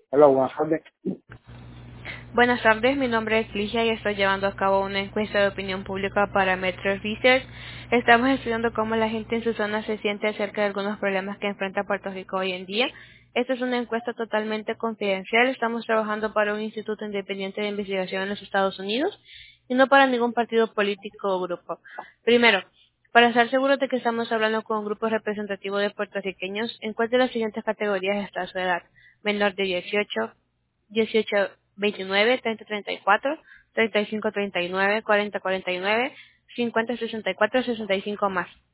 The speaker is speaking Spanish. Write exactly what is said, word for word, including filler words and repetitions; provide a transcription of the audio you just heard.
Hola, buenas tardes. Buenas tardes, mi nombre es Ligia y estoy llevando a cabo una encuesta de opinión pública para Metro Research. Estamos estudiando cómo la gente en su zona se siente acerca de algunos problemas que enfrenta Puerto Rico hoy en día. Esta es una encuesta totalmente confidencial. Estamos trabajando para un instituto independiente de investigación en los Estados Unidos y no para ningún partido político o grupo. Primero, para estar seguros de que estamos hablando con un grupo representativo de puertorriqueños, ¿en cuál de las siguientes categorías está su edad? Menor de dieciocho, dieciocho veintinueve, treinta treinta y cuatro, treinta y cinco treinta y nueve, cuarenta cuarenta y nueve, cincuenta sesenta y cuatro, sesenta y cinco más.